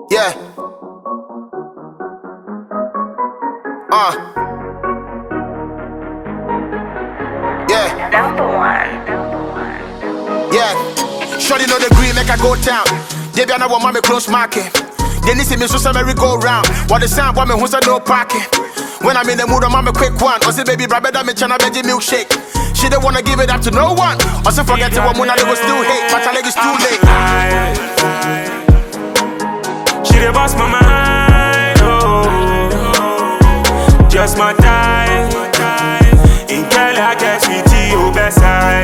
Yeah. Yeah. Number one. Yeah. Shorty know the green make I go down. They be another one me close market. They need see me so merry go round. What the sound what me who's no parking. When I'm in the mood, I'm a quick one. I say baby, brother, me chana veggie milkshake. She don't wanna give it up to no one. Also forget the woman that was still hate, but I think it's too late. She the boss my mind, oh. Just my time. In Cali, I get sweetie, oh, best side.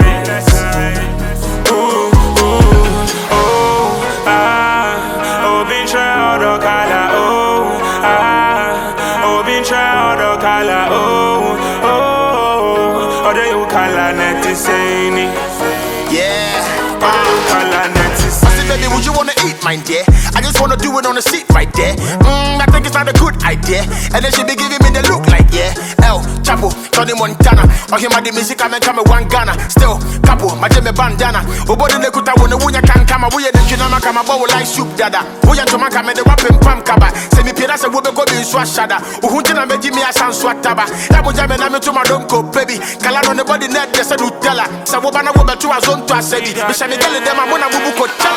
Ooh, ooh, oh, ah. Oh, been try all the color, oh, ah. Oh, been try all the color, oh, oh. Oh, they color net is saying, yeah. Color net is saying. Baby, would you wanna eat mine, dear? I just wanna do it on the seat right there. I think it's not a good idea. And then she be giving me the look like, yeah. El Chapo, Tony Montana. Or him at the music, I'm coming one Ghana. Still, Capo, my Jimmy bandana. Obody Nekuta, when the Wunya can come, we are the Junama Kama bowl like soup dada. Wuya to Maka, the wapping pam kaba. Semi Piras and Wubeko in Swashada. Uhuntina made me a sound swataba. That was Jamen, I'm to my don't go, baby. Kalan on the body net, there's a Nutella. Sabobana Wuba to a zone to a sedi. Mishani Gally, them, I'm gonna Wubuko Tella.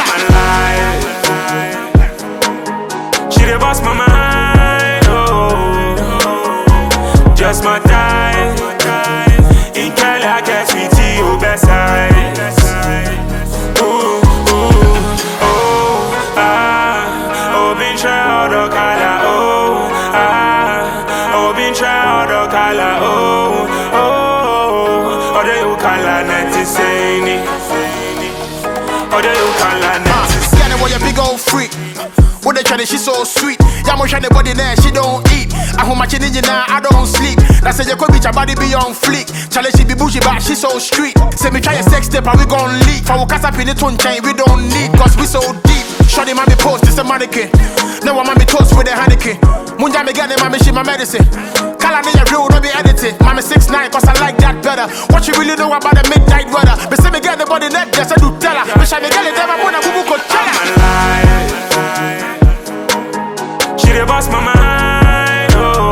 She the boss my mind, oh. Just my time. In Cali, I get sweetie, oh, best side. Ooh, ooh, oh, ah. Oh, been try all the color, oh, ah. Oh, been try all the color, oh, oh. Oh, they you color net is saying. Oh, they you color net is saying. Yeah, what you big old freak. When they try, she so sweet. Yamo try the body there, she don't eat. I hold my chin in now, I don't sleep. That's say you could be your body be on fleek. Charlie, she be bougie, but she so street. Say me try a sex step, and we gon' leak. For we cast up in the tone chain, we don't need, cause we so deep. Shorty mommy post, this a mannequin. Now I'm mommy toast with a Heineken. Munja me get it, mommy, she my medicine. Kala nigga real, don't be edited. Mommy 6'9", cause I like that better. What you really know about the midnight weather? But say me get the body net, yes I do tell her. But she me get it, never wanna boo boo tell her. She the boss my mind,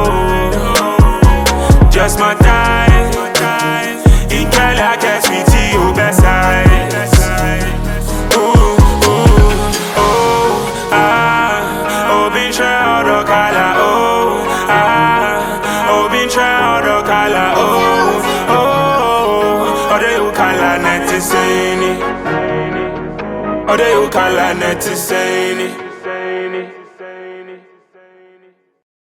oh. Just my time. In Cali, I get sweetie, oh, best side. Ooh, ooh, oh, ah. Oh, been try all the color, oh, ah. Oh, been try all the color, oh, oh. Oh, they you color net is saying. Oh, they you color net is saying.